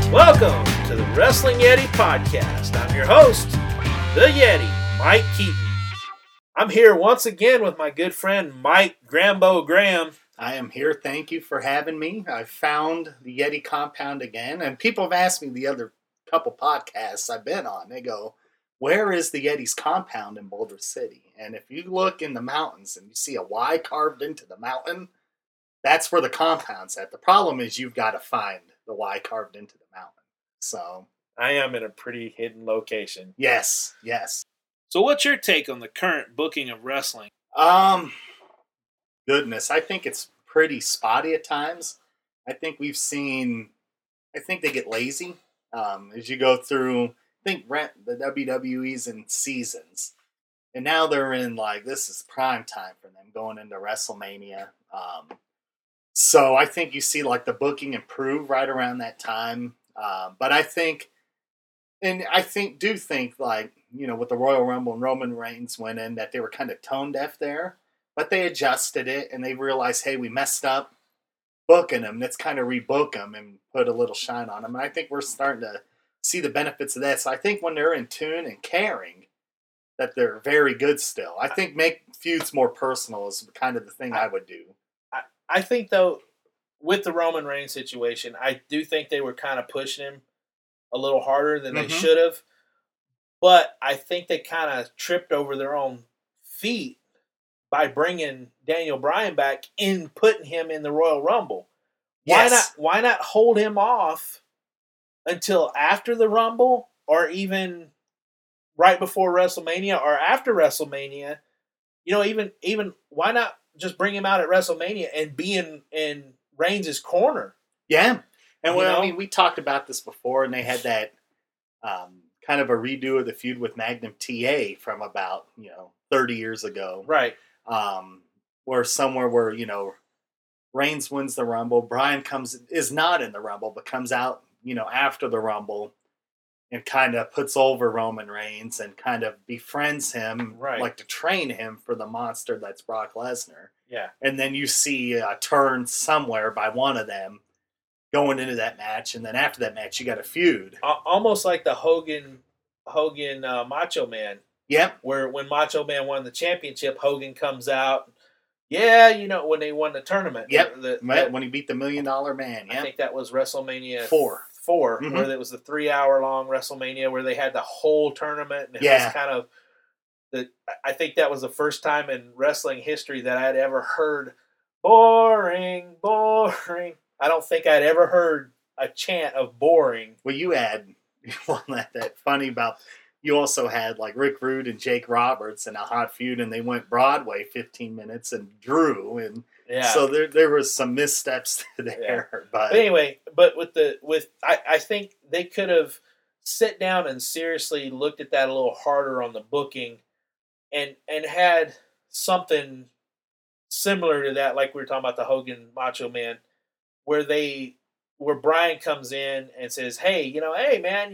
Welcome to the Wrestling Yeti Podcast. I'm your host, the Yeti, Mike Keaton. I'm here once again with my good friend, Mike Grambo Graham. I am here. Thank you for having me. I found the Yeti compound again, and people have asked me the other couple podcasts I've been on. They go, where is the Yeti's compound in Boulder City? And if you look in the mountains and you see a Y carved into the mountain, that's where the compound's at. The problem is you've got to find the Y carved into the mountain. So I am in a pretty hidden location. Yes. So what's your take on the current booking of wrestling? Goodness, I think it's pretty spotty at times. I think they get lazy as you go through. I think the WWE's in seasons, and now they're in this is prime time for them going into WrestleMania. So I think you see the booking improve right around that time. But I think with the Royal Rumble and Roman Reigns winning, that they were kind of tone deaf there. But they adjusted it, and they realized, hey, we messed up booking them. Let's kind of rebook them and put a little shine on them. And I think we're starting to see the benefits of that. So I think when they're in tune and caring, that they're very good still. I think make feuds more personal is kind of the thing I would do. I think, though, with the Roman Reigns situation, I do think they were kind of pushing him a little harder than they should have. But I think they kind of tripped over their own feet by bringing Daniel Bryan back and putting him in the Royal Rumble. Yes. Why not hold him off until after the Rumble, or even right before WrestleMania or after WrestleMania? Even why not just bring him out at WrestleMania and be in Reigns' corner? Yeah. And we talked about this before, and they had that kind of a redo of the feud with Magnum TA from about 30 years ago, right? Where Reigns wins the Rumble, Bryan is not in the Rumble, but comes out after the Rumble and kind of puts over Roman Reigns and kind of befriends him, right? To train him for the monster that's Brock Lesnar. Yeah, and then you see a turn somewhere by one of them going into that match, and then after that match, you got a feud. Almost like the Hogan Macho Man. Yep. Where when Macho Man won the championship, Hogan comes out. Yeah, when they won the tournament. Yep. When he beat the $1 Million Man. Yep. I think that was WrestleMania 4. Where it was the 3-hour-long WrestleMania where they had the whole tournament. And it was kind of I think that was the first time in wrestling history that I'd ever heard boring. I don't think I'd ever heard a chant of boring. Well, you had one that funny about. You also had Rick Rude and Jake Roberts in a hot feud, and they went Broadway 15 minutes and drew, and so there was some missteps there. Yeah. But anyway, I think they could have sit down and seriously looked at that a little harder on the booking, and had something similar to that, like we were talking about the Hogan Macho Man, where Bryan comes in and says, hey, hey man,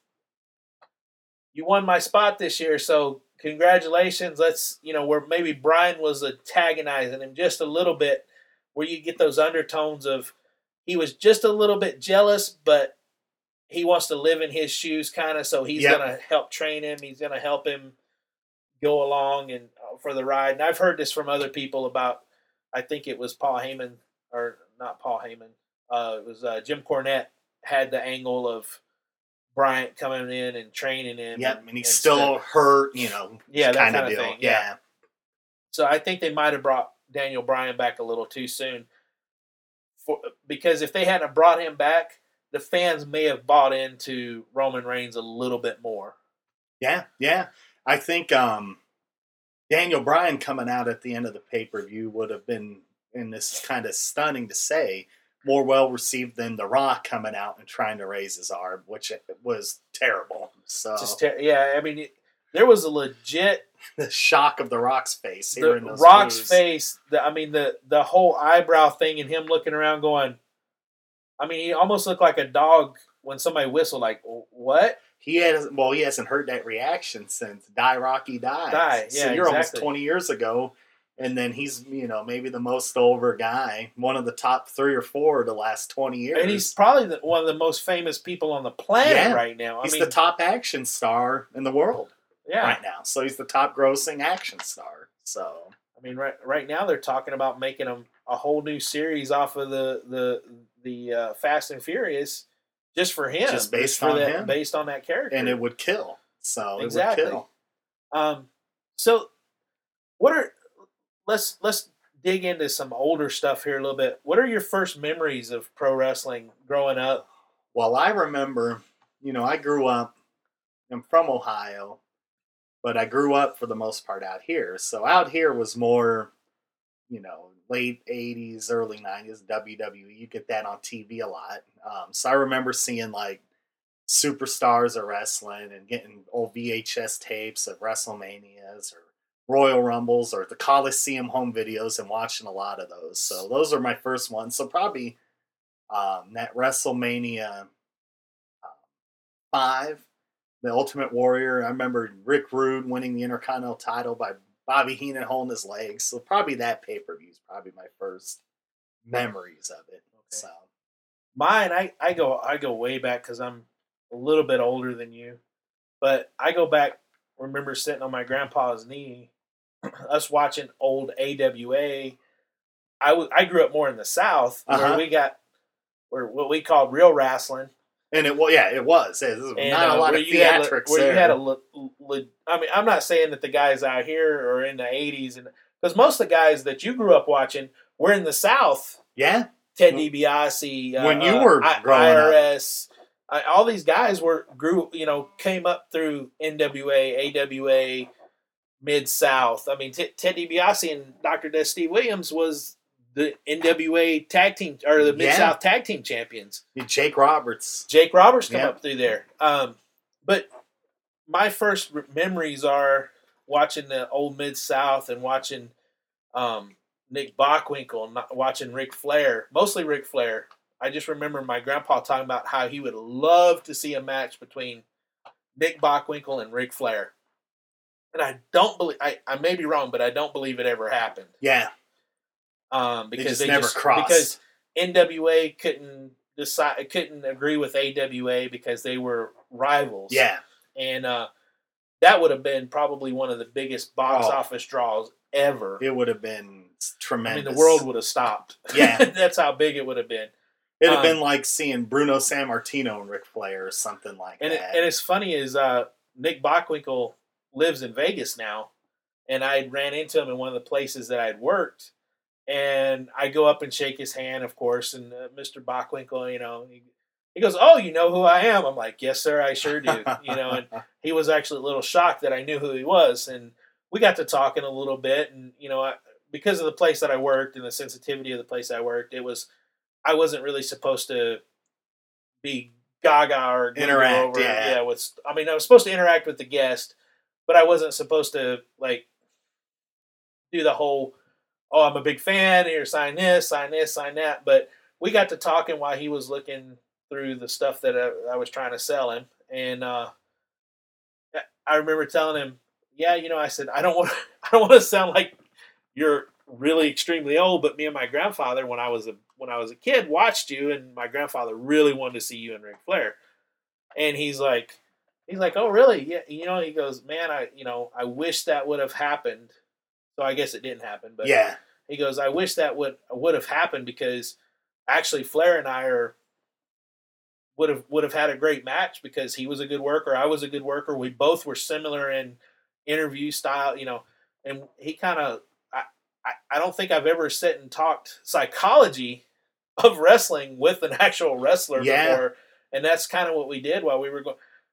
you won my spot this year, so congratulations. Let's, where maybe Bryan was antagonizing him just a little bit, where you get those undertones of he was just a little bit jealous, but he wants to live in his shoes kind of, so he's going to help train him. He's going to help him go along and for the ride. And I've heard this from other people about, I think it was Paul Heyman, or not Paul Heyman. It was Jim Cornette had the angle of Bryant coming in and training him. Yep, and he's still hurt, that kind of thing. Yeah. So I think they might have brought Daniel Bryan back a little too soon. Because if they hadn't brought him back, the fans may have bought into Roman Reigns a little bit more. Yeah. I think Daniel Bryan coming out at the end of the pay-per-view would have been, and this is kind of stunning to say, more well-received than The Rock coming out and trying to raise his arm, which was terrible. So there was a legit... The shock of The Rock's face. The Rock's face, the whole eyebrow thing, and him looking around going... he almost looked like a dog when somebody whistled, like, what? He hasn't heard that reaction since Die Rocky Die. Yeah, so you're almost 20 years ago, And then he's, maybe the most over guy, one of the top 3 or 4 the last 20 years. And he's probably one of the most famous people on the planet right now. He's the top action star in the world right now. So he's the top grossing action star. So I mean, right now they're talking about making him a whole new series off of the Fast and Furious just for him, just based on him, based on that character, and it would kill. So exactly. It would kill. So let's dig into some older stuff here a little bit. What are your first memories of pro wrestling growing up? Well, I remember, I grew up. I'm from Ohio, but I grew up for the most part out here. So out here was more, late 80s, early 90s, WWE. You get that on TV a lot. So I remember seeing like superstars of wrestling and getting old VHS tapes of WrestleManias or Royal Rumbles or the Coliseum home videos and watching a lot of those. So those are my first ones. So probably that WrestleMania 5, the Ultimate Warrior. I remember Rick Rude winning the Intercontinental title by Bobby Heenan holding his legs. So probably that pay-per-view is probably my first memories of it. Okay. So mine, I go way back because I'm a little bit older than you, but I go back. Remember sitting on my grandpa's knee, us watching old AWA. I grew up more in the South where we got what we called real wrestling. And it was. It was not a lot of theatrics where you had I mean, I'm not saying that the guys out here are in the 80s, because most of the guys that you grew up watching were in the South. Yeah. Ted DiBiase. When you were growing IRS. All these guys came up through NWA, AWA, Mid-South. I mean, Ted DiBiase and Dr. Death Steve Williams was the NWA tag team or the Mid-South tag team champions. Jake Roberts come up through there. But my first memories are watching the old Mid-South and watching Nick Bockwinkel and watching Ric Flair, mostly Ric Flair. I just remember my grandpa talking about how he would love to see a match between Nick Bockwinkel and Ric Flair. And I don't believe, I may be wrong, but I don't believe it ever happened. Yeah. Because they never crossed. Because NWA couldn't agree with AWA because they were rivals. Yeah. And that would have been probably one of the biggest box office draws ever. It would have been tremendous. I mean, the world would have stopped. Yeah. That's how big it would have been. It would have been like seeing Bruno Sammartino and Ric Flair or something like that. And it's funny is Nick Bockwinkel lives in Vegas now, and I ran into him in one of the places that I'd worked, and I go up and shake his hand, of course, and Mr. Bockwinkel, he goes, "Oh, you know who I am?" I'm like, "Yes, sir, I sure do." And he was actually a little shocked that I knew who he was, and we got to talking a little bit, and because of the place that I worked and the sensitivity of the place I worked, I wasn't really supposed to be gaga or interact. I was supposed to interact with the guest, but I wasn't supposed to do the whole, "Oh, I'm a big fan. Here, sign this, sign that." But we got to talking while he was looking through the stuff that I was trying to sell him, and I remember telling him, "Yeah, I said I don't want to sound like you're really extremely old, but me and my grandfather, when I was a kid, watched you, and my grandfather really wanted to see you and Ric Flair." And he's like, "Oh, really?" Yeah, he goes, "Man, I wish that would have happened." So I guess it didn't happen, but yeah, he goes, "I wish that would have happened because actually Flair and I would have had a great match because he was a good worker, I was a good worker. We both were similar in interview style, and he kind of." I don't think I've ever sat and talked psychology of wrestling with an actual wrestler before, and that's kind of what we did while we were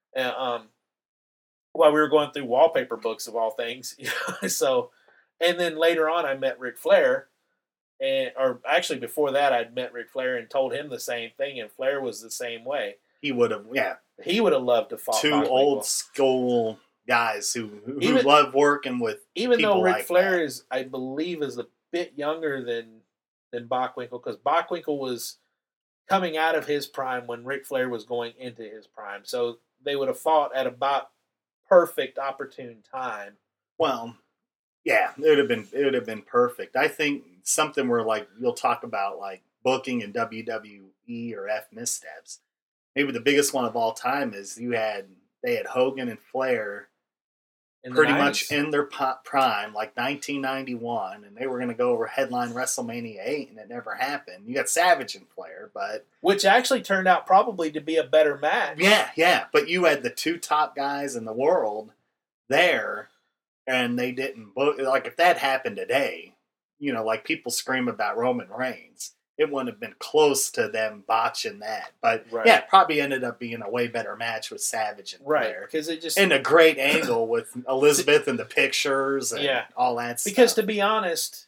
going through wallpaper books of all things. So, and then later on, I met Ric Flair, or actually before that, I'd met Ric Flair and told him the same thing, and Flair was the same way. He would have, he would have loved to fight two old school guys who love working with even though Ric Flair is, I believe, is a bit younger than Bockwinkel, because Bockwinkel was coming out of his prime when Ric Flair was going into his prime, so they would have fought at about perfect opportune time. Well, Yeah, it would have been perfect. I think something where like you'll talk about like booking in WWE or F missteps. Maybe the biggest one of all time is they had Hogan and Flair in the pretty much 90s. in their prime, like 1991, and they were going to go over headline WrestleMania 8, and it never happened. You got Savage and Flair, but Which actually turned out probably to be a better match. yeah, but you had the two top guys in the world there, and they didn't book. Like if that happened today, like people scream about Roman Reigns, it wouldn't have been close to them botching that. But Right. yeah, it probably ended up being a way better match with Savage and Right, Flair. because it just And a great angle with Elizabeth and the pictures and Yeah. all that stuff. because to be honest,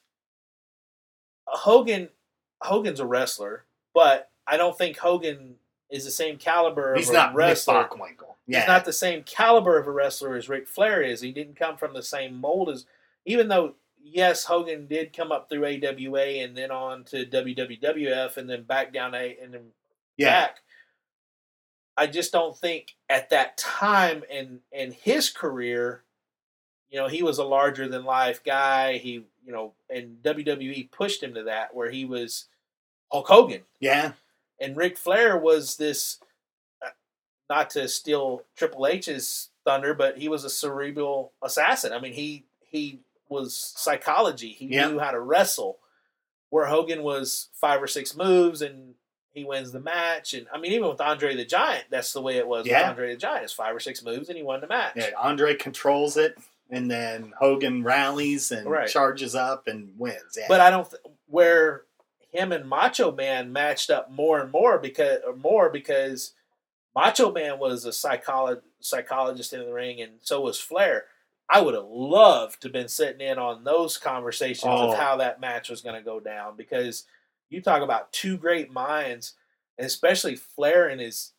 Hogan's a wrestler, but I don't think Hogan is the same caliber He's of a not Mick wrestler. Bockwinkel. He's Yeah. not the same caliber of a wrestler as Ric Flair is. He didn't come from the same mold as, even though yes, Hogan did come up through AWA and then on to WWF and then back down and then Yeah. back. I just don't think at that time in his career, he was a larger than life guy. And WWE pushed him to that where he was Hulk Hogan. Yeah. And Ric Flair was this, not to steal Triple H's thunder, but he was a cerebral assassin. I mean, he was psychology. He knew how to wrestle. Where Hogan was 5 or 6 moves and he wins the match. And I mean, even with Andre the Giant, that's the way it was with Andre the Giant. It's 5 or 6 moves and he won the match. Yeah, Andre controls it, and then Hogan rallies and charges up and wins. Yeah. But I don't where him and Macho Man matched up more and more because Macho Man was a psychologist in the ring, and so was Flair. I would have loved to have been sitting in on those conversations of how that match was going to go down, because you talk about two great minds, and especially Flair in his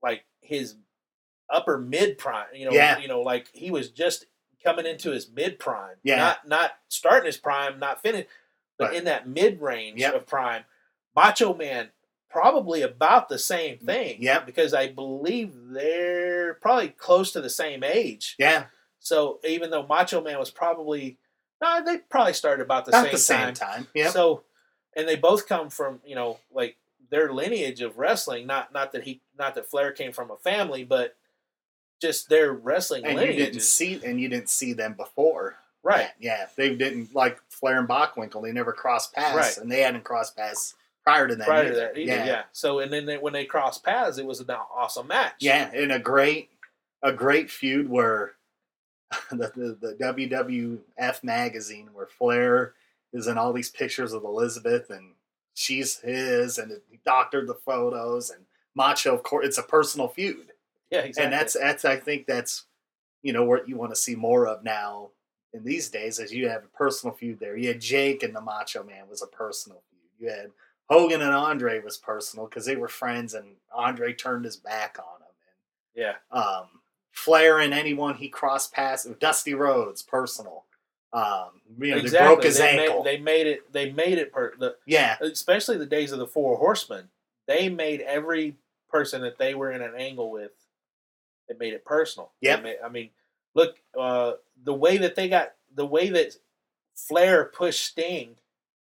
upper mid prime. Like he was just coming into his mid prime. Yeah. Not starting his prime, not finished, but in that mid range of prime. Macho Man probably about the same thing. Yeah. Because I believe they're probably close to the same age. Yeah. So even though Macho Man was they probably started about the same time. Yeah. So, and they both come from like their lineage of wrestling. Not that Flair came from a family, but just their wrestling lineage. You didn't see them before. Right. Yeah. They didn't, like Flair and Bockwinkel. They never crossed paths, right. And they hadn't crossed paths prior to that. Yeah. So and then when they crossed paths, it was an awesome match. Yeah, and a great feud where the WWF magazine where Flair is in all these pictures of Elizabeth and she's his, and he doctored the photos, and Macho, of course, it's a personal feud. Yeah, exactly. And that's I think that's what you want to see more of now in these days, as you have a personal feud there. You had Jake and the Macho Man was a personal feud. You had Hogan and Andre was personal because they were friends, and Andre turned his back on him. And, Flair and anyone he crossed paths, Dusty Rhodes, personal. They broke his ankle. They made it. Especially the days of the Four Horsemen. They made every person that they were in an angle with. They made it personal. Yep. I mean, look, the way that Flair pushed Sting.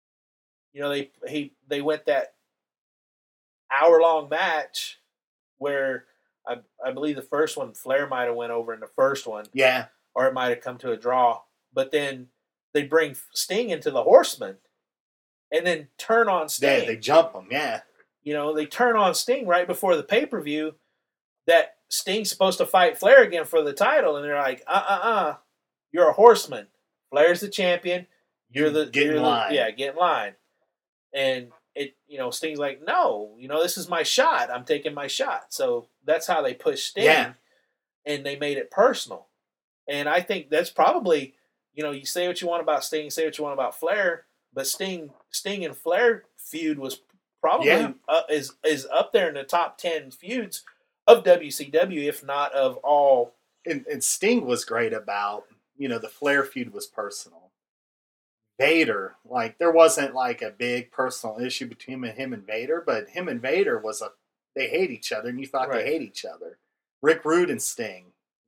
They went that hour-long match where I believe the first one Flair might have went over in the first one. Yeah. Or it might have come to a draw. But then they bring Sting into the Horsemen and then turn on Sting. Yeah, they jump him, yeah. They turn on Sting right before the pay-per-view that Sting's supposed to fight Flair again for the title. And they're like, you're a Horseman. Flair's the champion. Get in line. Get in line. And Sting's like, no, this is my shot. I'm taking my shot. So that's how they pushed Sting, and they made it personal. And I think that's probably, you say what you want about Sting, say what you want about Flair, but Sting and Flair feud was probably is up there in the top 10 feuds of WCW, if not of all. And Sting was great about, the Flair feud was personal. Vader, there wasn't a big personal issue between him and Vader, but him and Vader they hate each other, and you thought they hate each other. Rick Rude and Sting,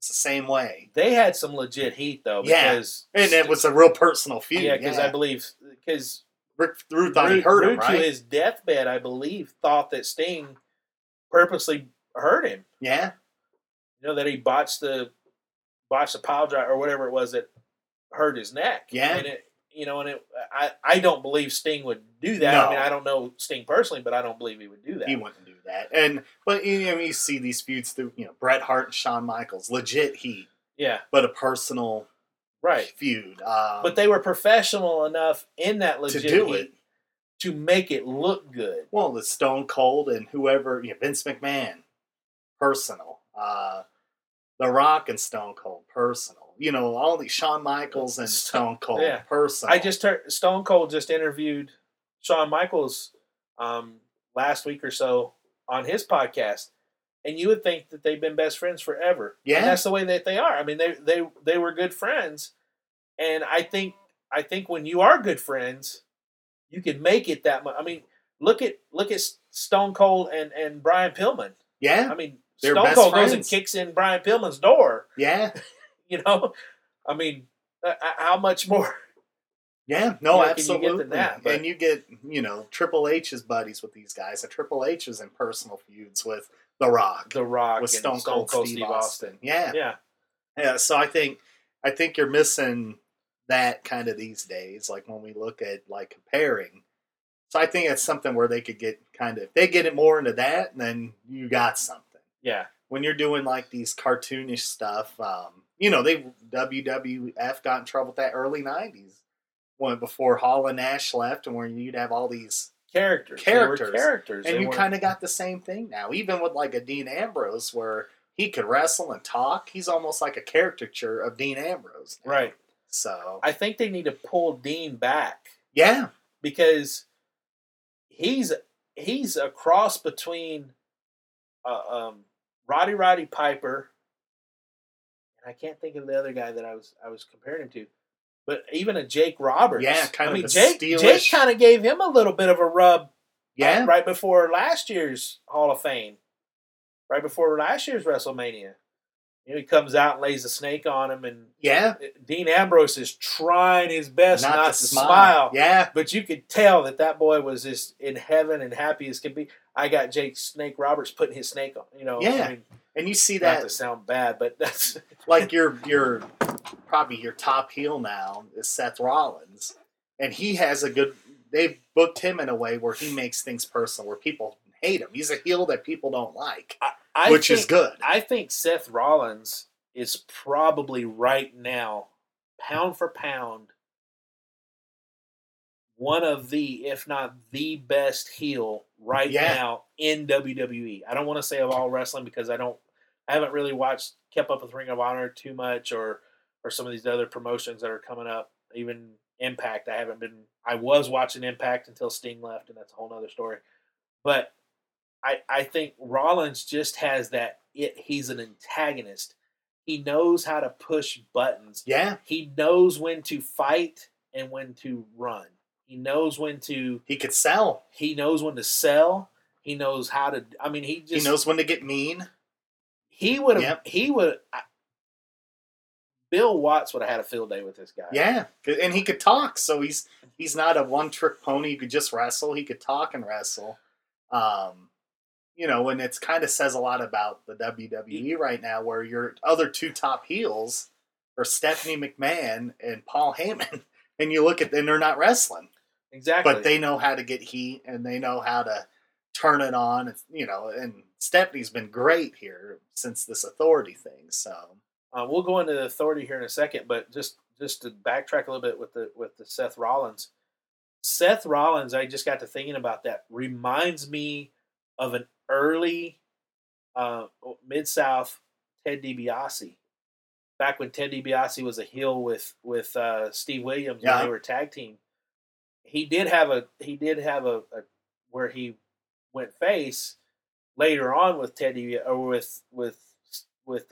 It's the same way. They had some legit heat though, Yeah. because And it was a real personal feud. yeah, because I believe because Rick Rude thought he hurt him, right? to his deathbed, I believe, thought that Sting purposely hurt him. Yeah. You know, that he botched the pile driver or whatever it was that hurt his neck. Yeah. And I don't believe Sting would do that. No. I mean, I don't know Sting personally, but I don't believe he would do that. He wouldn't do that. But you see these feuds through, Bret Hart and Shawn Michaels, legit heat. Yeah. But a personal feud. But they were professional enough in that legit to do heat it. To make it look good. Well, the Stone Cold and whoever, Vince McMahon, personal. The Rock and Stone Cold, personal. All these Shawn Michaels and Stone Cold, personal. I just heard Stone Cold just interviewed Shawn Michaels last week or so on his podcast, and you would think that they've been best friends forever. Yeah, and that's the way that they are. I mean, they were good friends, and I think when you are good friends, you can make it that much. I mean, look at Stone Cold and Brian Pillman. Yeah, I mean, they're Stone best Cold friends. goes and kicks in Brian Pillman's door. Yeah. I mean, how much more? Yeah, no, absolutely. Can you get than that? And you get, Triple H is buddies with these guys. And Triple H is in personal feuds with The Rock. With Stone Cold Steve Austin. Yeah. So I think you're missing that kind of these days, like when we look at like comparing. So I think it's something where they could get if they get it more into that, then you got something. Yeah. When you're doing like these cartoonish stuff, WWF got in trouble with that early 90s. When before Hall and Nash left, and where you'd have all these characters. And you kind of got the same thing now. Even with like a Dean Ambrose, where he could wrestle and talk, he's almost like a caricature of Dean Ambrose now. Right. So I think they need to pull Dean back. Yeah. Because he's a cross between Roddy Piper, and I can't think of the other guy that I was comparing him to, but even a Jake Roberts. Yeah, Jake kind of gave him a little bit of a rub. Yeah, right before last year's Hall of Fame, right before last year's WrestleMania. He comes out and lays a snake on him, and Dean Ambrose is trying his best not to smile. Yeah, but you could tell that boy was just in heaven and happy as could be. I got Jake Snake Roberts putting his snake on. Yeah, I mean, and you see that. Not to sound bad, but that's like your probably your top heel now is Seth Rollins, and he has a good. They've booked him in a way where he makes things personal, where people hate him. He's a heel that people don't like. Which is good. I think Seth Rollins is probably right now, pound for pound, one of the, if not the best heel now in WWE. I don't want to say of all wrestling because I haven't really kept up with Ring of Honor too much or some of these other promotions that are coming up. Even Impact, I was watching Impact until Sting left, and that's a whole other story. But I think Rollins just has that. He's an antagonist. He knows how to push buttons. Yeah. He knows when to fight and when to run. He knows when to. He could sell. He knows when to sell. He knows how to. I mean, he knows when to get mean. He would have. He would. Bill Watts would have had a field day with this guy. Yeah, and he could talk. So he's not a one-trick pony. He could just wrestle. He could talk and wrestle. And it's kind of says a lot about the WWE right now, where your other two top heels are Stephanie McMahon and Paul Heyman, and you look at them, they're not wrestling. Exactly. But they know how to get heat, and they know how to turn it on. And Stephanie's been great here since this authority thing. So we'll go into the authority here in a second, but just to backtrack a little bit with the Seth Rollins. Seth Rollins, I just got to thinking about that. Reminds me of an early Mid-South Ted DiBiase. Back when Ted DiBiase was a heel with Steve Williams when they were tag team. He did have a where he went face later on with Ted DiBiase or with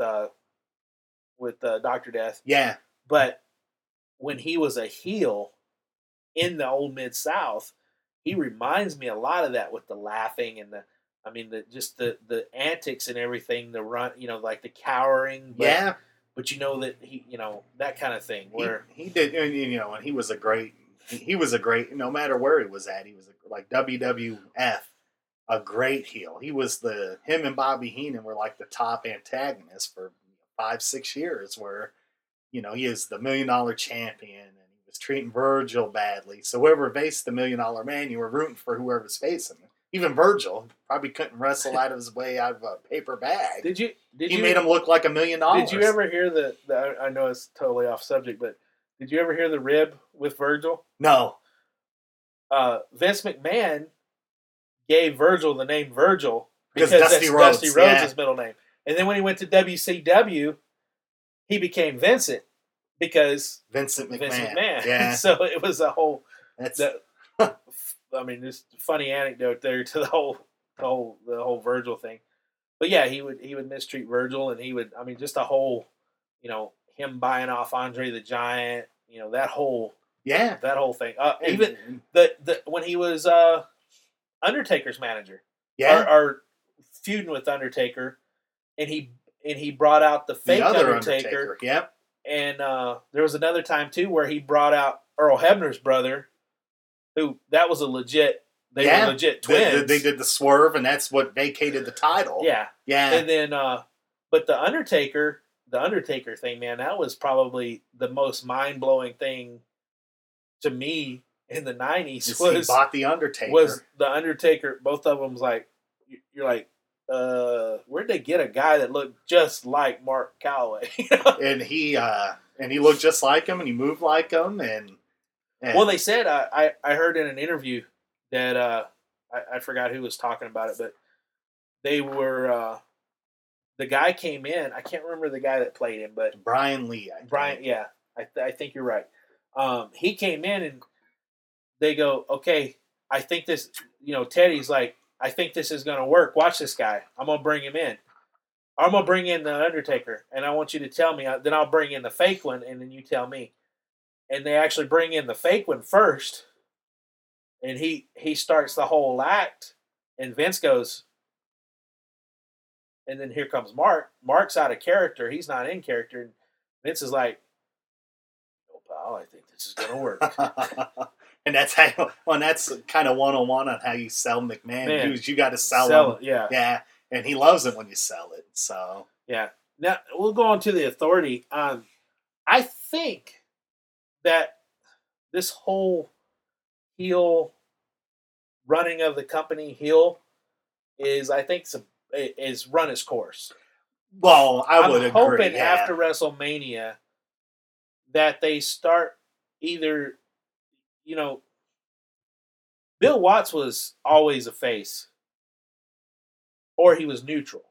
Dr. Death. Yeah. But when he was a heel in the old Mid-South, he reminds me a lot of that with the laughing and the antics and everything, the run, like the cowering. But, but you know that that kind of thing where he did, and he was a great. He was a great. No matter where he was at, he was like WWF, a great heel. He was him and Bobby Heenan were like the top antagonists for 5-6 years. Where he is the $1 Million champion, and he was treating Virgil badly. So whoever faced the $1 Million Man, you were rooting for whoever's facing him. Even Virgil probably couldn't wrestle out of his way out of a paper bag. He made him look like $1 million. Did you ever hear the I know it's totally off subject, but did you ever hear the rib with Virgil? No. Vince McMahon gave Virgil the name Virgil because Dusty Rhodes' middle name. And then when he went to WCW, he became Vincent because Vincent McMahon. Yeah. So it was a whole. I mean, this funny anecdote there to the whole Virgil thing. But yeah, he would mistreat Virgil, and he would. I mean, just a whole, him buying off Andre the Giant. That whole thing. Even the when he was Undertaker's manager. Yeah. Or feuding with Undertaker, and he brought out the fake Undertaker. Yep. And there was another time too where he brought out Earl Hebner's brother, who that was a legit. They were legit twins. They did the swerve, and that's what vacated the title. Yeah. Yeah. And then, but the Undertaker thing, man, that was probably the most mind blowing thing to me in the '90s. He bought the Undertaker. Was the Undertaker? Both of them's like, you're like, where'd they get a guy that looked just like Mark Calloway? And he looked just like him, and he moved like him, and well, they said I heard in an interview that I forgot who was talking about it, but they were the guy came in. I can't remember the guy that played him, but Brian Lee. Yeah, I think you're right. He came in, and they go, okay, I think this. Teddy's like, I think this is going to work. Watch this guy. I'm going to bring him in. I'm going to bring in the Undertaker, and I want you to tell me. Then I'll bring in the fake one, and then you tell me. And they actually bring in the fake one first, and he starts the whole act, and Vince goes, and then here comes Mark. Mark's out of character. He's not in character. And Vince is like, "No, pal, I think this is going to work." And that's that's kind of one-on-one on how you sell McMahon. Dudes, you got to sell him. It, yeah. Yeah, and he loves it when you sell it. So yeah. Now we'll go on to the Authority. I think that this whole heel running of the company is, I think, is run its course. Well, I would agree. I'm hoping after WrestleMania that they start either, Bill Watts was always a face, or he was neutral.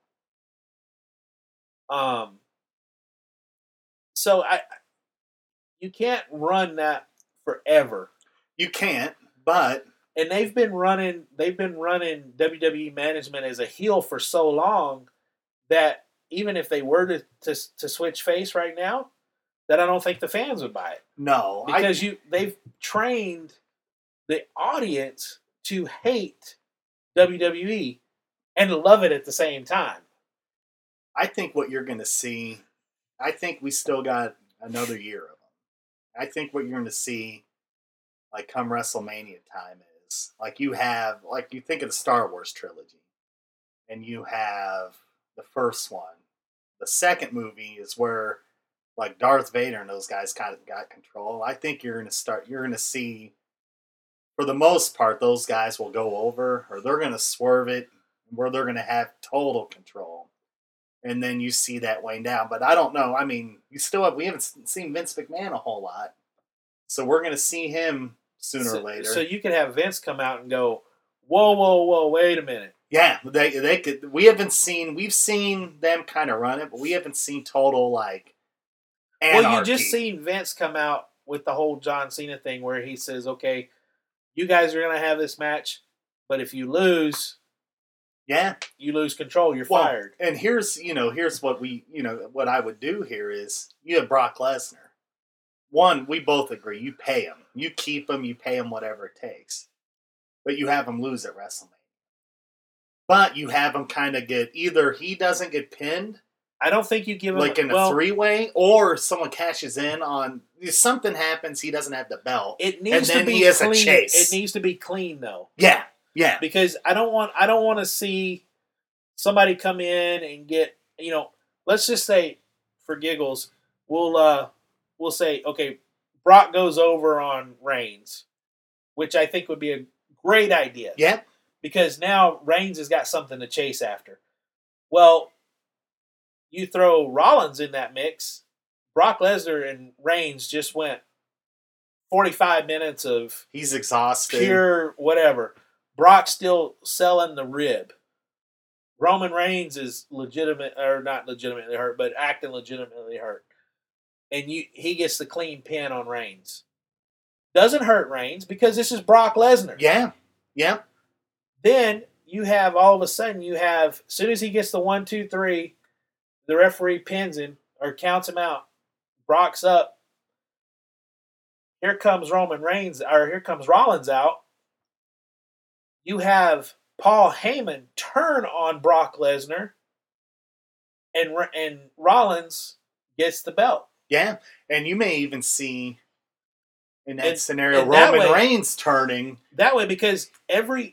So you can't run that forever. You can't, but and they've been running WWE management as a heel for so long that even if they were to switch face right now, that I don't think the fans would buy it. No, because they've trained the audience to hate WWE and love it at the same time. I think what you're going to see, I think we still got another year of them. I think what you're going to see, like come WrestleMania time, is like you think of the Star Wars trilogy, and you have the first one. The second movie is where like Darth Vader and those guys kind of got control. I think you're going to see, for the most part, those guys will go over, or they're going to swerve it, where they're going to have total control. And then you see that wane down. But I don't know. I mean, we haven't seen Vince McMahon a whole lot. So we're going to see him sooner or later. So you could have Vince come out and go, whoa, wait a minute. Yeah, they could. We've seen them kind of run it, but we haven't seen total, like, anarchy. Well, you just seen Vince come out with the whole John Cena thing where he says, okay, you guys are going to have this match, but if you lose... Yeah, you lose control. You're fired. And here's what what I would do here is you have Brock Lesnar. One, we both agree. You pay him. You keep him. You pay him whatever it takes. But you have him lose at WrestleMania. But you have him kind of get, either he doesn't get pinned, I don't think you give him like in a three-way, or someone cashes in on something happens, he doesn't have the belt, It needs and then to be he has clean. a chase. It needs to be clean though. Yeah. Because I don't want to see somebody come in and get, let's just say for giggles, we'll say, okay, Brock goes over on Reigns, which I think would be a great idea. Yeah. Because now Reigns has got something to chase after. Well, you throw Rollins in that mix. Brock Lesnar and Reigns just went 45 minutes of he's exhausted, pure whatever. Brock's still selling the rib. Roman Reigns is legitimate, or not legitimately hurt, but acting legitimately hurt. And he gets the clean pin on Reigns. Doesn't hurt Reigns because this is Brock Lesnar. Yeah. Yeah. Then you have, all of a sudden, as soon as he gets the 1, 2, 3, the referee pins him or counts him out. Brock's up. Here comes Rollins out. You have Paul Heyman turn on Brock Lesnar, and Rollins gets the belt. Yeah, and you may even see in that scenario Roman Reigns turning that way, because I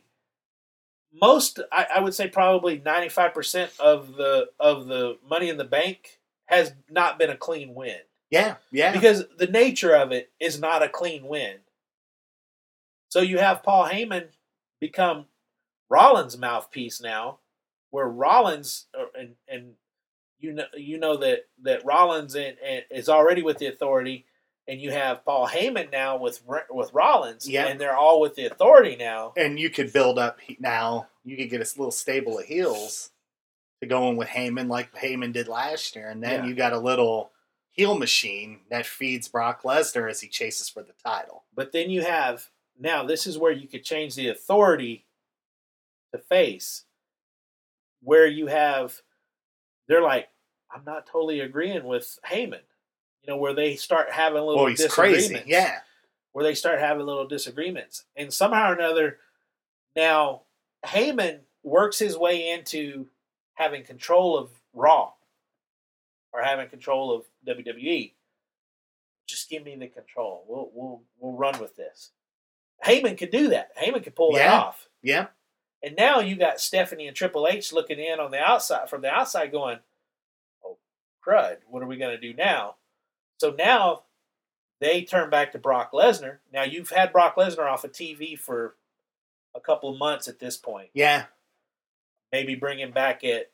would say probably 95% of the Money in the Bank has not been a clean win. Yeah. Because the nature of it is not a clean win. So you have Paul Heyman become Rollins' mouthpiece now, where Rollins and you know that Rollins is already with the Authority, and you have Paul Heyman now with Rollins, and they're all with the Authority now. And you could build up now. You could get a little stable of heels to go in with Heyman, like Heyman did last year, and then you got a little heel machine that feeds Brock Lesnar as he chases for the title. But then you have, now this is where you could change the Authority to face, where you have, they're like, I'm not totally agreeing with Heyman. Where they start having little disagreements. Crazy. Yeah. Where they start having little disagreements. And somehow or another, now Heyman works his way into having control of Raw or having control of WWE. Just give me the control. We'll run with this. Heyman could do that. Heyman could pull that off. Yeah. And now you got Stephanie and Triple H looking in on the outside, from the outside, going, "Oh, crud! What are we going to do now?" So now they turn back to Brock Lesnar. Now you've had Brock Lesnar off of TV for a couple of months at this point. Yeah. Maybe bring him back at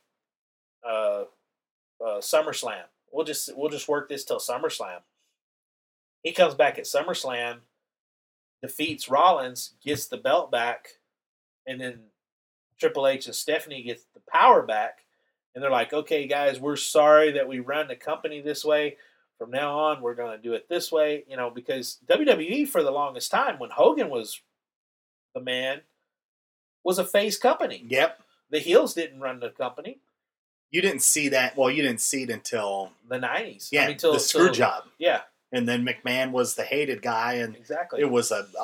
SummerSlam. We'll just work this till SummerSlam. He comes back at SummerSlam, defeats Rollins, gets the belt back, and then Triple H and Stephanie gets the power back, and they're like, "Okay, guys, we're sorry that we run the company this way. From now on, we're going to do it this way." Because WWE for the longest time, when Hogan was the man, was a face company. Yep. The heels didn't run the company. You didn't see that. Well, you didn't see it until the 90s. Yeah, the screw job. Yeah. And then McMahon was the hated guy, and exactly, it was him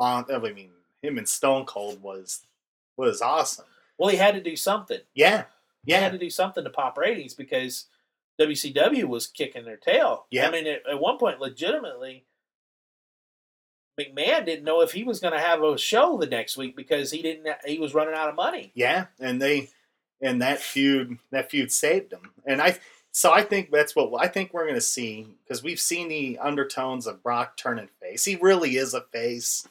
and Stone Cold was awesome. Well, he had to do something. Yeah. He had to do something to pop ratings because WCW was kicking their tail. Yeah. I mean, at one point, legitimately, McMahon didn't know if he was going to have a show the next week because he was running out of money. Yeah, and that feud saved him. And I think that's what I think we're going to see, because we've seen the undertones of Brock turning face. He really is a face.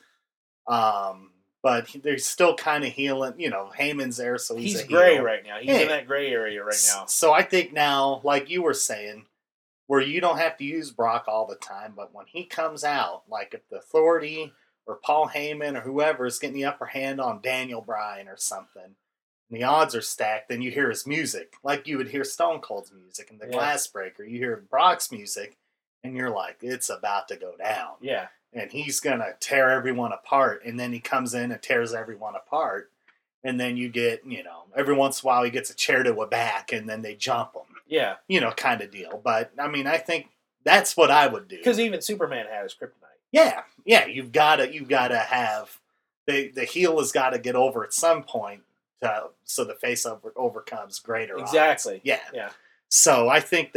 But they're still kind of healing. Heyman's there, so he's a gray heel right now. He's in that gray area right now. So I think now, like you were saying, where you don't have to use Brock all the time, but when he comes out, like if the Authority or Paul Heyman or whoever is getting the upper hand on Daniel Bryan or something, and the odds are stacked, then you hear his music, like you would hear Stone Cold's music and the Glass Breaker. You hear Brock's music, and you're like, it's about to go down. Yeah. And he's going to tear everyone apart. And then he comes in and tears everyone apart. And then you get, every once in a while he gets a chair to a back and then they jump him. Yeah. Kind of deal. But, I mean, I think that's what I would do. Because even Superman had his kryptonite. Yeah. Yeah. You've got to have, the heel has got to get over at some point so the face overcomes greater odds. Exactly. Yeah. Yeah. So I think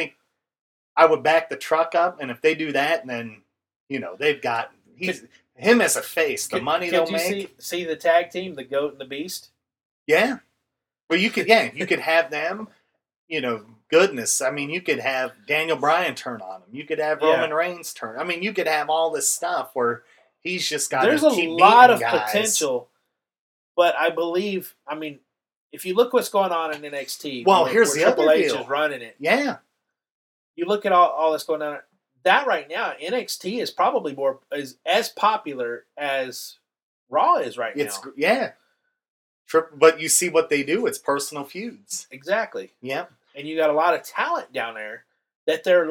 I would back the truck up, and if they do that, then they've got him as a face. The money Could they'll you make. see the tag team, the Goat and the Beast? Yeah. Well, you could have them. Goodness. I mean, you could have Daniel Bryan turn on him. You could have Yeah. Roman Reigns turn. I mean, you could have all this stuff where he's just got There's to a keep lot beating of guys. potential, but I believe, I mean, if you look what's going on in NXT, Well, here's where the Triple other H deal. is running it. Yeah. You look at all that's going on. That right now, NXT is probably is as popular as Raw is right now. Yeah. But you see what they do. It's personal feuds. Exactly. Yeah. And you got a lot of talent down there that they're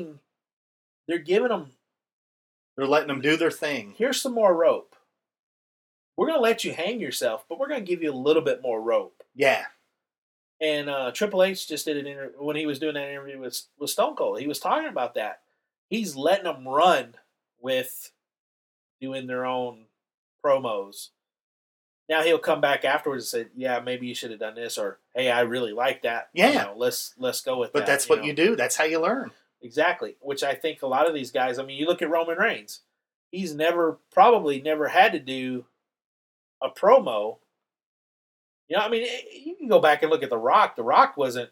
giving them. They're letting them do their thing. Here's some more rope. We're going to let you hang yourself, but we're going to give you a little bit more rope. Yeah. And Triple H just did an interview when he was doing that interview with Stone Cold. He was talking about that. He's letting them run with doing their own promos. Now he'll come back afterwards and say, "Yeah, maybe you should have done this," or "Hey, I really like that. Yeah, let's go with that." But that's what you do. That's how you learn. Exactly. Which I think a lot of these guys. I mean, you look at Roman Reigns. He's probably never had to do a promo. I mean, you can go back and look at The Rock. The Rock wasn't.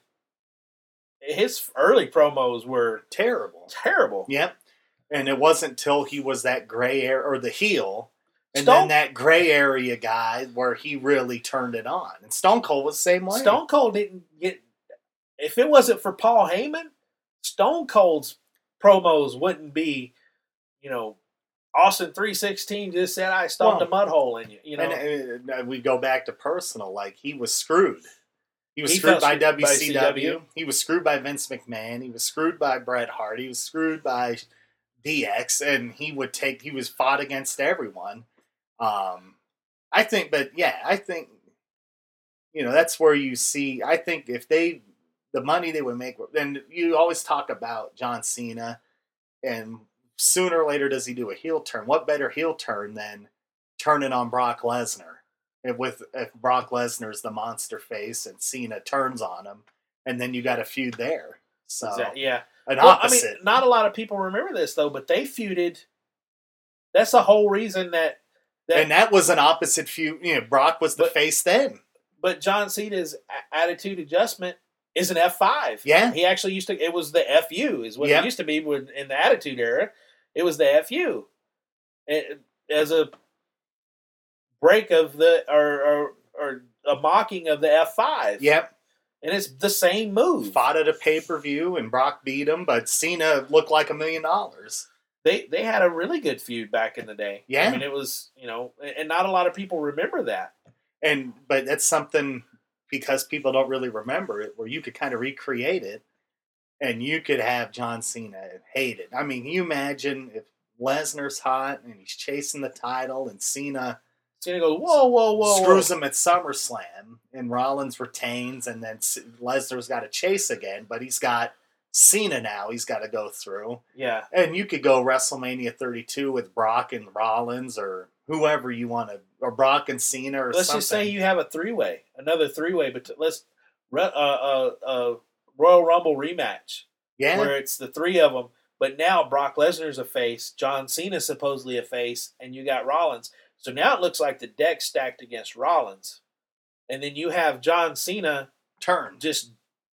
His early promos were terrible. Terrible. Yep. And it wasn't till he was that gray area or the heel. And then that gray area guy where he really turned it on. And Stone Cold was the same way. Stone Cold didn't get... If it wasn't for Paul Heyman, Stone Cold's promos wouldn't be, Austin 316 just said, I stomped a mud hole in you. And we go back to personal. Like, he was screwed. He was screwed by WCW. He was screwed by Vince McMahon. He was screwed by Bret Hart. He was screwed by DX. And he was fought against everyone. I think, that's where you see, I think if the money they would make, then you always talk about John Cena, and sooner or later does he do a heel turn? What better heel turn than turning on Brock Lesnar? If Brock Lesnar's the monster face and Cena turns on him, and then you got a feud there. So, yeah. Opposite. I mean, not a lot of people remember this, though, but they feuded. That's the whole reason that and that was an opposite feud. Brock was the face then. But John Cena's attitude adjustment is an F5. Yeah. He actually it was the FU is what it used to be in the Attitude Era. It was the FU. As a break of or a mocking of the F5. Yep. And it's the same move. Fought at a pay-per-view and Brock beat him, but Cena looked like $1 million. They had a really good feud back in the day. Yeah. I mean, it was, and not a lot of people remember that. But that's something, because people don't really remember it, where you could kind of recreate it, and you could have John Cena hate it. I mean, can you imagine if Lesnar's hot and he's chasing the title and Cena goes, whoa. Screws him at SummerSlam, and Rollins retains, and then Lesnar's got to chase again, but he's got Cena now he's got to go through. Yeah. And you could go WrestleMania 32 with Brock and Rollins, or whoever you want to, or Brock and Cena, or let's something. Just say you have another three-way, but let's Royal Rumble rematch. Yeah. Where it's the three of them, but now Brock Lesnar's a face, John Cena's supposedly a face, and you got Rollins. So now it looks like the deck's stacked against Rollins. And then you have John Cena just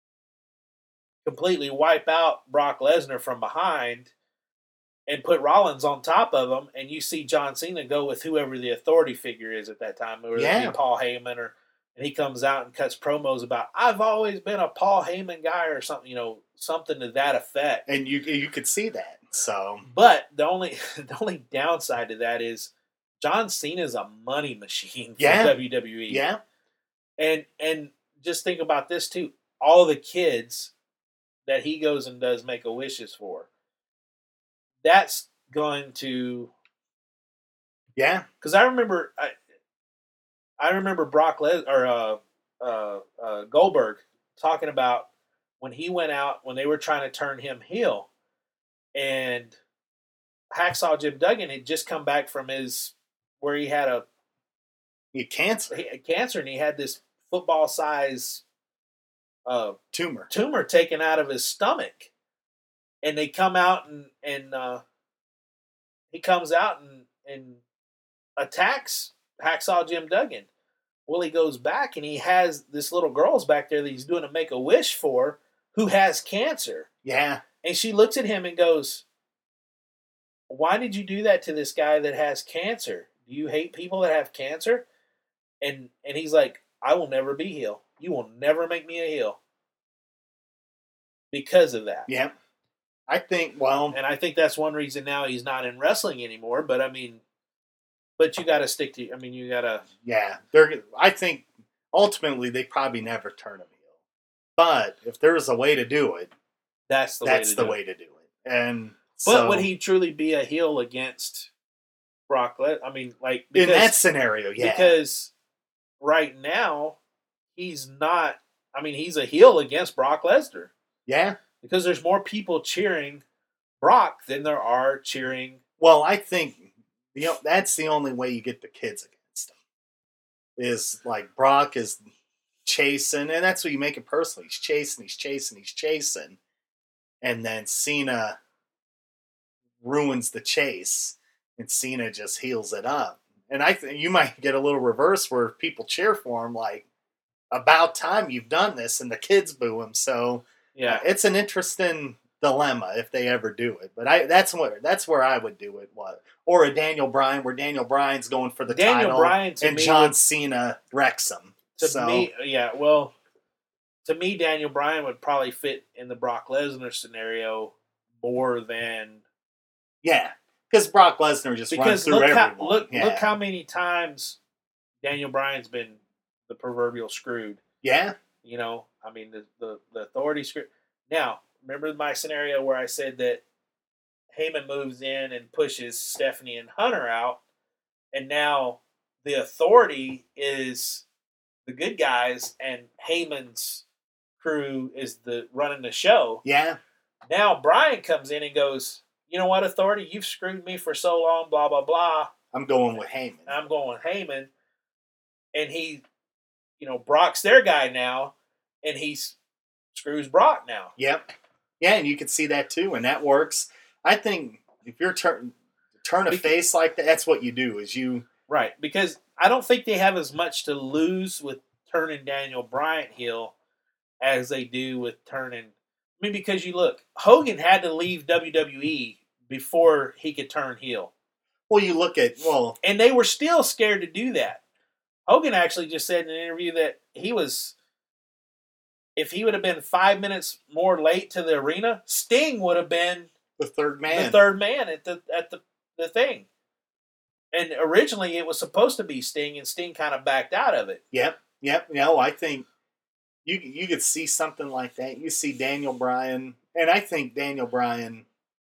completely wipe out Brock Lesnar from behind and put Rollins on top of him, and you see John Cena go with whoever the authority figure is at that time, whether it be Paul Heyman, and he comes out and cuts promos about, I've always been a Paul Heyman guy, or something, something to that effect. And you could see that. So, but the only downside to that is John Cena's a money machine for WWE. Yeah. And just think about this too. All the kids that he goes and does Make-A-Wishes for. That's going to... Yeah. Because I remember Brock Goldberg talking about when he went out, when they were trying to turn him heel, and Hacksaw Jim Duggan had just come back from where he had cancer. And he had this football size tumor. taken out of his stomach, and they come out and he comes out and attacks Hacksaw Jim Duggan. Well, he goes back and he has this little girl's back there that he's doing to make a wish for, who has cancer. Yeah. And she looks at him and goes, "Why did you do that to this guy that has cancer? Do you hate people that have cancer?" And he's like, "I will never be heel. You will never make me a heel because of that." Yeah. I think, well... And I think that's one reason now he's not in wrestling anymore. But, I mean, but you got to stick to, I mean, you got to... Yeah. I think, ultimately, they probably never turn him heel. But if there's a way to do it, that's the way to do it. And but would he truly be a heel against Brock Lesnar? I mean, like... in that scenario, yeah. Because right now, he's not... I mean, he's a heel against Brock Lesnar. Yeah. Because there's more people cheering Brock than there are cheering... Well, I think that's the only way you get the kids against him. Is like Brock is chasing, and that's what you make it personal. He's chasing. And then Cena ruins the chase, and Cena just heals it up. And I think you might get a little reverse where people cheer for him, like, about time you've done this, and the kids boo him. So yeah, it's an interesting dilemma if they ever do it. But that's where I would do it. Or a Daniel Bryan, where Daniel Bryan's going for the title, and John Cena wrecks him. To me, Daniel Bryan would probably fit in the Brock Lesnar scenario more than... Yeah, because Brock Lesnar just runs through everyone. Look how many times Daniel Bryan's been the proverbial screwed. Yeah. You know, I mean, the Authority screwed. Now, remember my scenario where I said that Heyman moves in and pushes Stephanie and Hunter out, and now the Authority is the good guys, and Heyman's crew is running the show. Yeah. Now Bryan comes in and goes, "You know what, Authority? You've screwed me for so long, blah, blah, blah. I'm going with Heyman. And he, Brock's their guy now, and he screws Brock now. Yep. Yeah, and you can see that too, and that works. I think if you're turn a face like that, that's what you do, is you... Right, because I don't think they have as much to lose with turning Daniel Bryan heel as they do with turning... I mean, because you look, Hogan had to leave WWE before he could turn heel. Well, you look at... And they were still scared to do that. Hogan actually just said in an interview that if he would have been 5 minutes more late to the arena, Sting would have been the third man. The third man at the thing. And originally it was supposed to be Sting, and Sting kind of backed out of it. Yep. No, I think you could see something like that. You see Daniel Bryan, and I think Daniel Bryan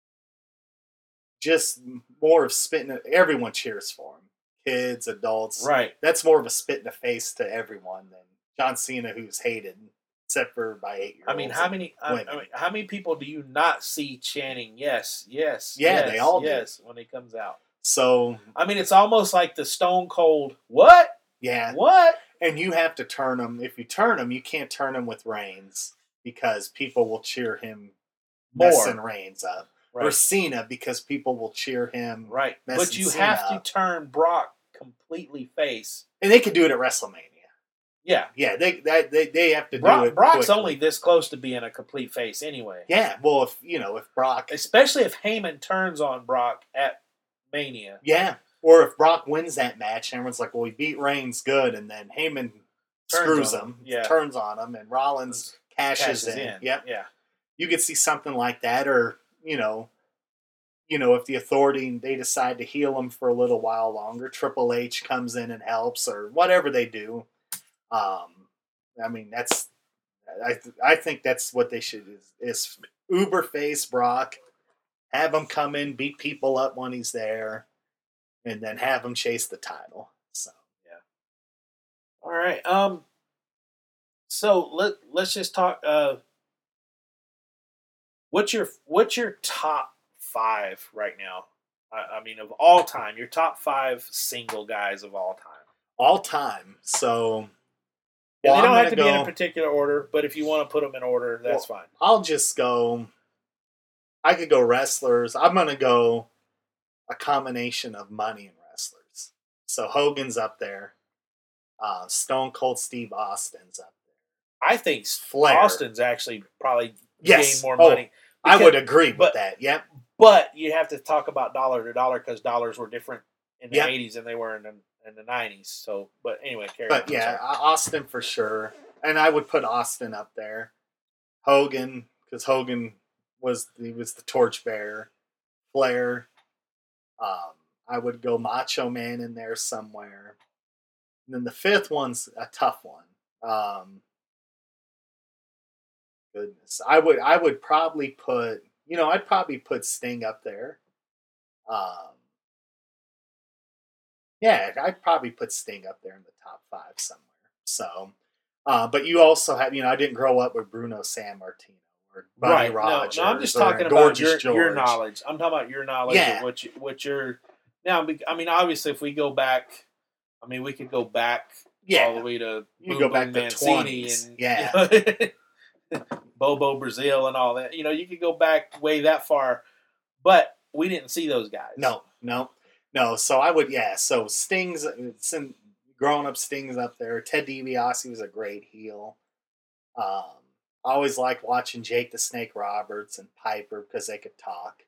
just more of spitting. Everyone cheers for him. Kids, adults. Right. That's more of a spit in the face to everyone than John Cena, who's hated, except for by 8-year-olds. I mean, how many people do you not see chanting yes, yes, yeah, yes, they all yes do when he comes out? So I mean, it's almost like the Stone Cold what? Yeah. What? And you have to turn them. If you turn them, you can't turn them with Reigns because people will cheer him messing Reigns up. Right. Or Cena because people will cheer him. Right. But you have to turn Brock completely face. And they could do it at WrestleMania. Yeah. Yeah, they have to do it. Brock's quickly. Only this close to being a complete face anyway. Yeah. Well, if Brock, especially if Heyman turns on Brock at Mania. Yeah. Or if Brock wins that match, and everyone's like, well, he beat Reigns good, and then Heyman screws him, turns on him, and Rollins cashes in. Yep. Yeah. You could see something like that, or, if the Authority, they decide to heal him for a little while longer, Triple H comes in and helps, or whatever they do. I mean, I think that's what they should is uber face Brock, have him come in, beat people up when he's there, and then have him chase the title. So yeah. All right. So let's just talk. What's your top 5 right now? I mean, of all time, your top 5 single guys of all time. All time. So And they I'm don't have gonna to be in a go- particular order, but if you want to put them in order, that's fine. I'll just go. I could go wrestlers. I'm gonna go a combination of money and wrestlers. So Hogan's up there. Stone Cold Steve Austin's up there. I think Flair. Austin's actually probably Yes. gained more money. I would agree with that. Yep. But you have to talk about dollar to dollar because dollars were different in the Yep. 80s than they were in the 90s. So, but anyway, carry But on. yeah, Austin for sure. And I would put Austin up there. Hogan, because Hogan was the torchbearer. Flair. I would go Macho Man in there somewhere. And then the fifth one's a tough one. Goodness, I would probably put I'd probably put Sting up there. Yeah, I'd probably put Sting up there in the top 5 somewhere. So, but you also have I didn't grow up with Bruno Sammartino or Buddy Rogers. No, I'm just or talking about Gorgeous your George. knowledge. I'm talking about your knowledge Yeah. of what you're now. I mean, obviously, if we go back, I mean, we could go back all the way to you go back to Mancini 20s. and Bobo Brazil and all that. You could go back way that far, but we didn't see those guys. No. So I would, So Sting's, growing up, Sting's up there. Ted DiBiase was a great heel. I always liked watching Jake the Snake Roberts and Piper because they could talk.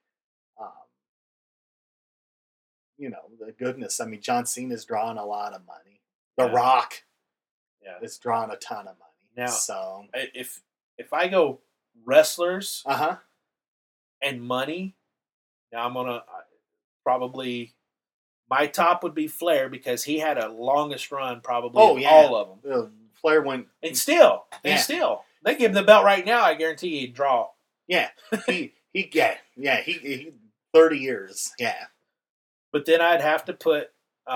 The goodness. I mean, John Cena's drawing a lot of money. The Rock is drawing a ton of money. Now, so if I go wrestlers and money, now I'm gonna probably my top would be Flair because he had a longest run probably of all of them. Flair went and still they give him the belt right now. I guarantee he'd draw. Yeah, he 30 years. Yeah. But then I'd have to put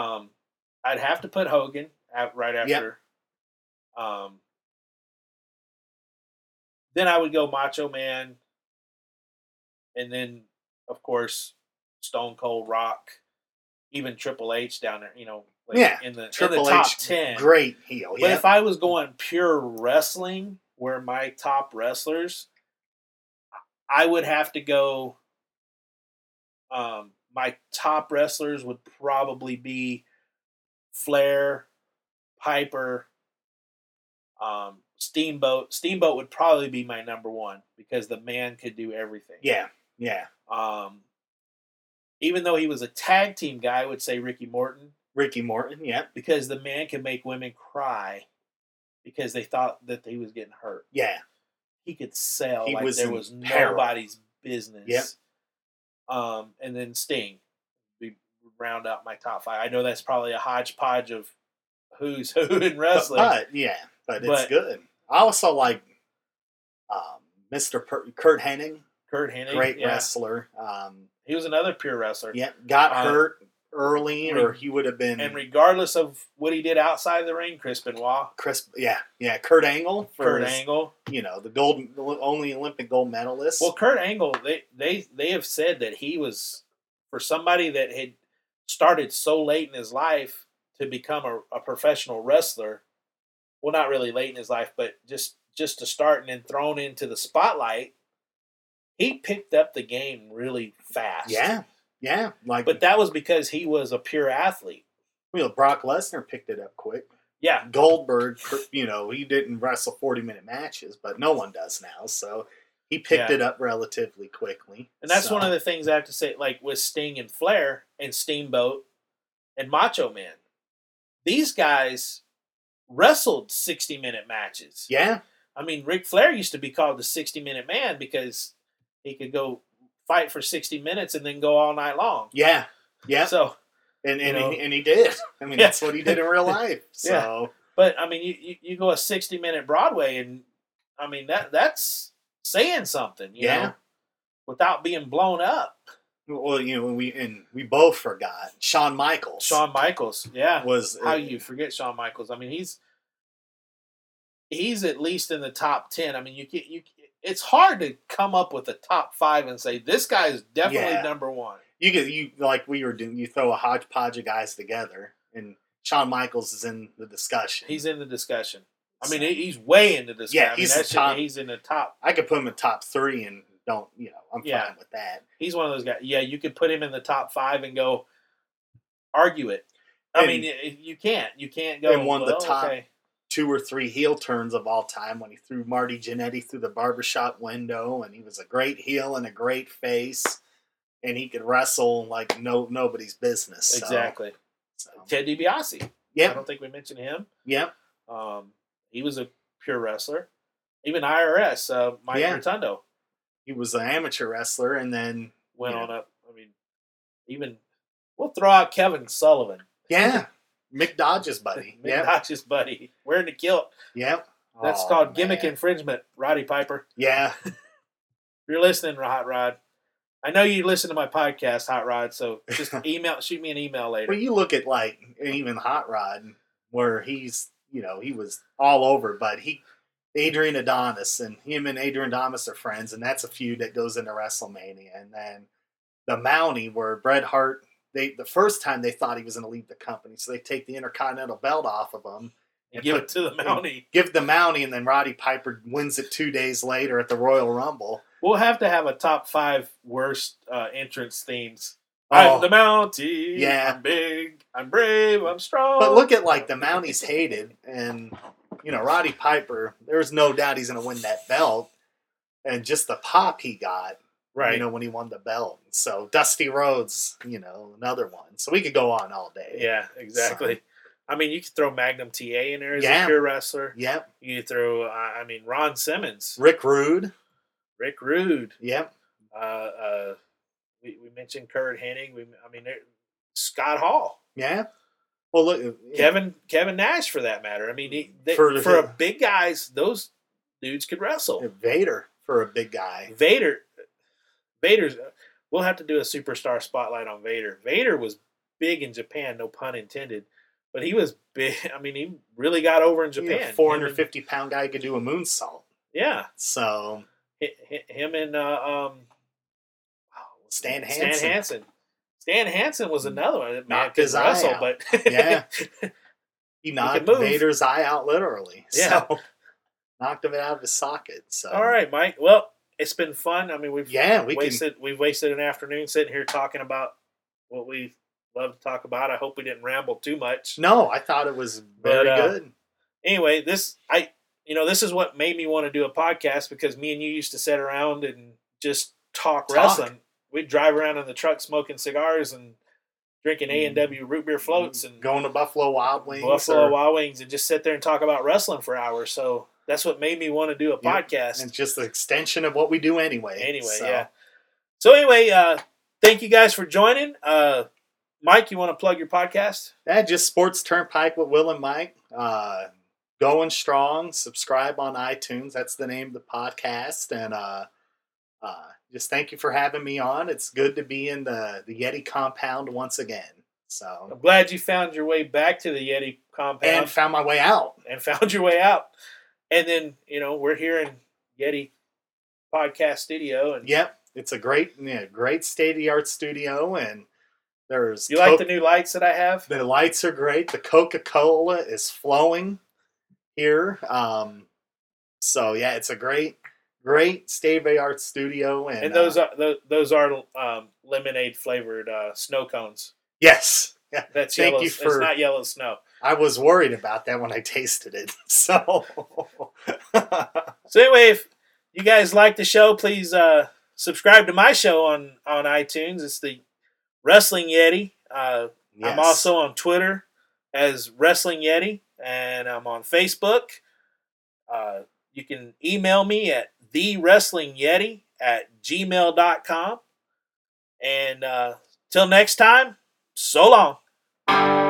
Hogan right after. Yep. Then I would go Macho Man, and then of course Stone Cold, Rock, even Triple H down there. In the top 10, great heel. But if I was going pure wrestling, where my top wrestlers, I would have to go. My top wrestlers would probably be Flair, Piper, Steamboat. Steamboat would probably be my number one because the man could do everything. Yeah. Even though he was a tag team guy, I would say Ricky Morton. Yeah. Because the man could make women cry because they thought that he was getting hurt. Yeah. He could sell there was nobody's business. Yep. And then Sting. We round out my top 5. I know that's probably a hodgepodge of who's who in wrestling. But it's good. I also like Mr. Kurt Hennig. Great wrestler. He was another pure wrestler. Yeah, got hurt early, or he would have been. And regardless of what he did outside the ring, Chris Benoit. Kurt Angle. Angle. The only Olympic gold medalist. Well, Kurt Angle, they have said that he was, for somebody that had started so late in his life to become a professional wrestler. Well, not really late in his life, but just to start and then thrown into the spotlight. He picked up the game really fast. Yeah. But that was because he was a pure athlete. Brock Lesnar picked it up quick. Yeah. Goldberg, he didn't wrestle 40-minute matches, but no one does now. So he picked it up relatively quickly. And that's one of the things I have to say, like with Sting and Flair and Steamboat and Macho Man. These guys wrestled 60-minute matches. Yeah. I mean, Ric Flair used to be called the 60-minute man because he could go fight for 60 minutes and then go all night long. Yeah. So, and he did. I mean, that's what he did in real life. So, yeah. But I mean, you go a 60-minute Broadway, and I mean that's saying something, you know, without being blown up. Well, we both forgot Shawn Michaels. Was how you forget Shawn Michaels? I mean, he's at least in the top 10. I mean, you it's hard to come up with a top 5 and say this guy is definitely number 1. You like we were doing. You throw a hodgepodge of guys together, and Shawn Michaels is in the discussion. He's in the discussion. I mean, he's way into this Yeah, guy. I mean, he's in the top. I could put him in top 3 and I'm Yeah. fine with that. He's one of those guys. Yeah, you could put him in the top 5 and go argue it. I mean, you can't. You can't go. And one of the top okay. 2 or 3 heel turns of all time when he threw Marty Jannetty through the barbershop window, and he was a great heel and a great face, and he could wrestle like nobody's business. Exactly. So. Ted DiBiase. Yeah. I don't think we mentioned him. Yep. He was a pure wrestler. Even IRS, Mike Rotundo. He was an amateur wrestler and then went on up. I mean, even we'll throw out Kevin Sullivan. Yeah. Mick Dodge's buddy. Mick Dodge's buddy. Wearing the kilt. Yep. That's called gimmick infringement, Roddy Piper. Yeah. If you're listening, Hot Rod, I know you listen to my podcast, Hot Rod, so just shoot me an email later. Well, you look at like even Hot Rod, where he's, he was all over, but Adrian Adonis and him and Adrian Adonis are friends, and that's a feud that goes into WrestleMania. And then the Mountie, where Bret Hart, the first time they thought he was going to leave the company, so they take the Intercontinental belt off of him and give it to the Mountie. Give the Mountie, and then Roddy Piper wins it 2 days later at the Royal Rumble. We'll have to have a top 5 worst entrance themes. Oh, I'm the Mountie. Yeah. I'm big. I'm brave. I'm strong. But look at like the Mountie's hated, and Roddy Piper, there's no doubt he's going to win that belt, and just the pop he got, right? When he won the belt. So Dusty Rhodes, another one. So we could go on all day. Yeah, exactly. So, I mean, you could throw Magnum TA in there as a pure wrestler. Yep. You could throw, Ron Simmons, Rick Rude. Yep. We mentioned Kurt Hennig. Scott Hall. Yeah. Well, look, Kevin Nash, for that matter. I mean, for a big guys, those dudes could wrestle. Vader for a big guy. Vader's. We'll have to do a superstar spotlight on Vader. Vader was big in Japan, no pun intended, but he was big. I mean, he really got over in Japan. A 450-pound guy could do a moonsault. Yeah. So him and Stan Hansen. Stan Hansen was another one. Man, knocked his eye out. But yeah. He knocked Vader's eye out literally. Yeah. So, knocked him out of his socket. So. All right, Mike. Well, it's been fun. I mean, we've wasted an afternoon sitting here talking about what we love to talk about. I hope we didn't ramble too much. No, I thought it was very good. Anyway, this is what made me want to do a podcast, because me and you used to sit around and just talk wrestling. We'd drive around in the truck smoking cigars and drinking A&W root beer floats and going to Buffalo Wild Wings. And just sit there and talk about wrestling for hours. So that's what made me want to do a podcast. And just the extension of what we do anyway. Yeah. So anyway, thank you guys for joining. Mike, you want to plug your podcast? Yeah, just Sports Turnpike with Will and Mike. Going strong. Subscribe on iTunes. That's the name of the podcast. And just thank you for having me on. It's good to be in the Yeti compound once again. So I'm glad you found your way back to the Yeti compound. And found my way out. And then, we're here in Yeti podcast studio. And yep. It's a great state-of-the-art studio. And there's... You like the new lights that I have? The lights are great. The Coca-Cola is flowing here. So, yeah, it's a great state-of-the-art studio, and those are lemonade flavored snow cones. Yes, yeah. That's yellow. It's not yellow snow. I was worried about that when I tasted it. So anyway, if you guys like the show, please subscribe to my show on iTunes. It's the Wrestling Yeti. Yes. I'm also on Twitter as Wrestling Yeti, and I'm on Facebook. You can email me at thewrestlingyeti@gmail.com. And till next time, so long.